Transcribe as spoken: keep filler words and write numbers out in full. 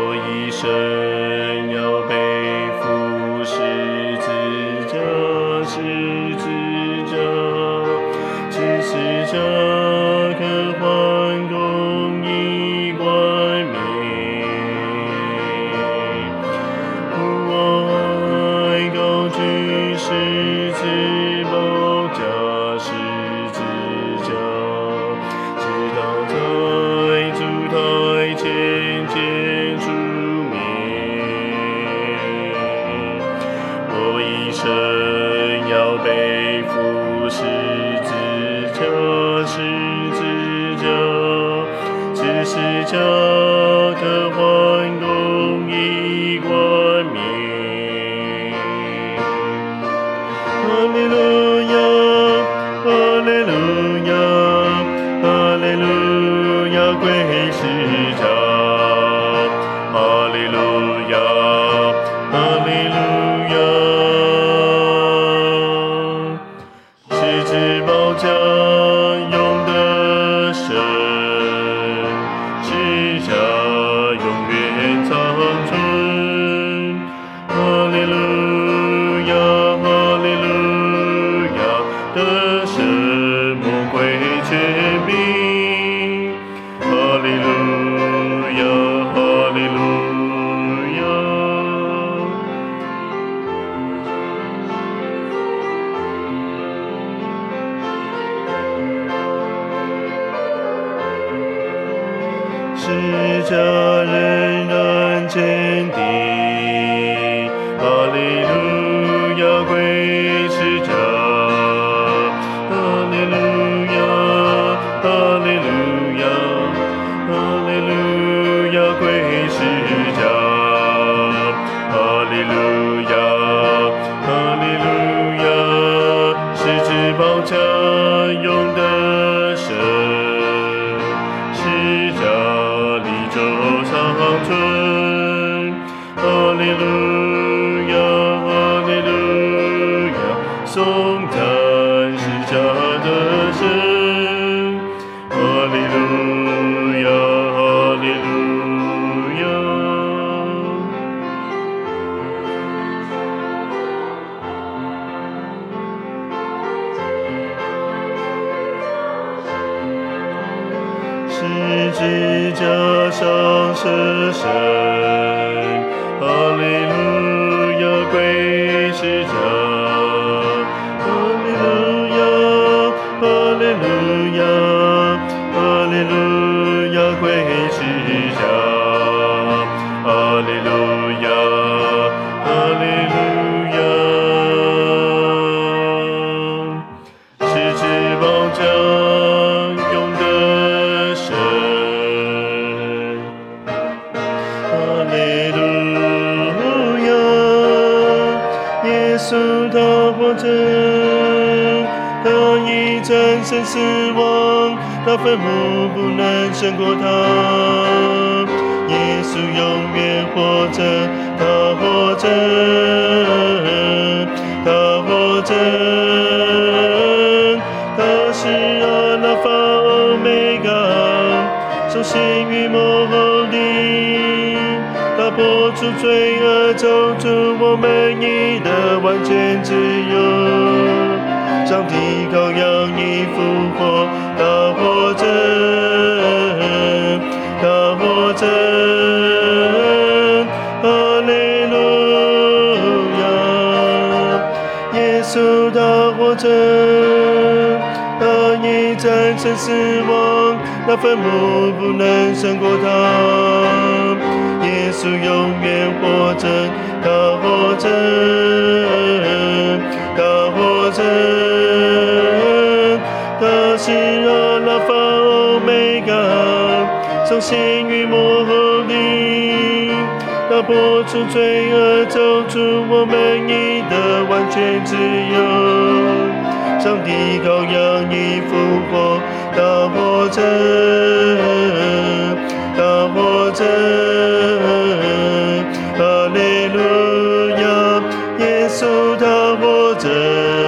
我一生要背负十字架，十字架，十字架可换公义冠冕。我爱高举十字宝架，十字架，直到在主台前见主面。我一生要背负十字架，十字架，十字架可换公义冠冕。哈利路亚，哈利路亚，哈利路亚，归十家。哈利路亚，哈利路亚，十字宝架永得胜，十架永远长存。哈利路亚，哈利路亚，得胜魔鬼权柄。哈利路亚，哈利路亚。十架仍然坚定，哈利路亚，归十架。哈利路亚，哈利路亚，哈利路亚，归十架。哈利路亚，哈利路亚，十字宝架永得胜，十架历久长存。哈利路亚，哈利路亚，颂赞十架的神。哈利路亚，哈利路亚。十字架上舍身，哈利路亚，归十架。哈利路亚，哈利路亚，哈利路亚，归十架。哈利路亚，哈利路亚，十字宝架永得胜。哈利路亚，耶稣他活着，他已战胜死亡，那坟墓不能胜过他。耶稣永远活着，他活着，他活着，他是阿拉法欧米伽，首先与末后的。他破除罪恶，走出我们义的完全自由。上帝羔羊已复活，他活着，他活着。哈利路亚，耶稣他活着，他已战胜死亡，那坟墓不能胜过他。耶稣永远活着，他活着，他活着，他是阿拉法欧米伽，从先与末后的。他破除罪恶，走出我们义的完全自由。上帝羔羊已复活，他活着，他活着。哈利路亚，耶稣他活着。